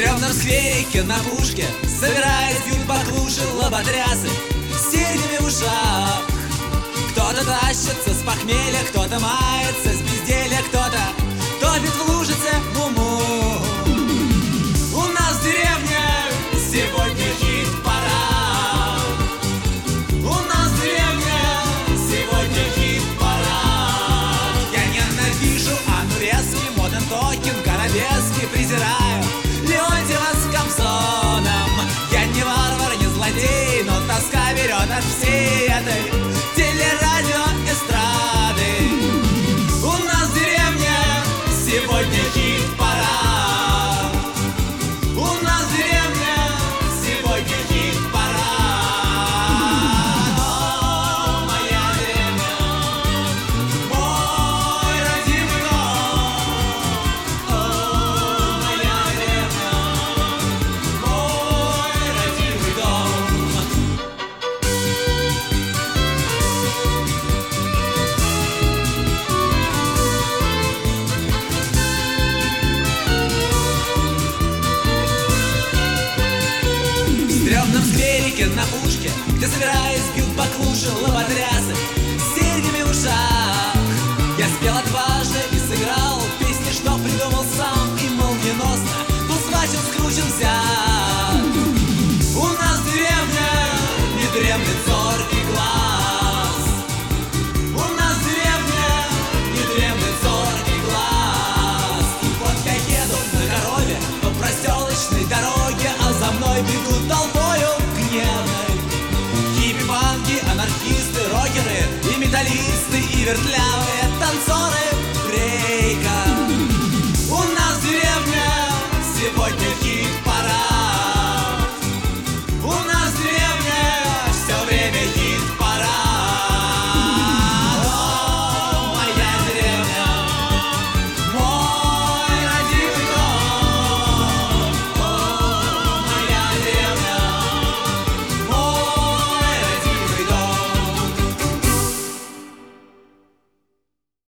стрёмном скверике на пушке, собираясь, бьют баклуши лоботрясы с серьгами в ушах. Кто-то тащится с похмелья, кто-то мается с безделья, кто-то топит в лужице муму. У нас в деревне сегодня хит-парад. У нас в деревне сегодня хит-парад. Я ненавижу Ануресский, Моден Токин, Горобецкий, презираю Леонтьева с Кобзоном. Я не варвар, не злодей, но тоска берет от всей этой телерадиоэстрады. У нас в деревне сегодня хит-парад. У нас в деревне сегодня хит-парад. О, моя деревня, мой родимый дом. О, моя деревня, мой родимый дом. В стрёмном скверике на пушке, где, собираясь, бьют баклуши лоботрясы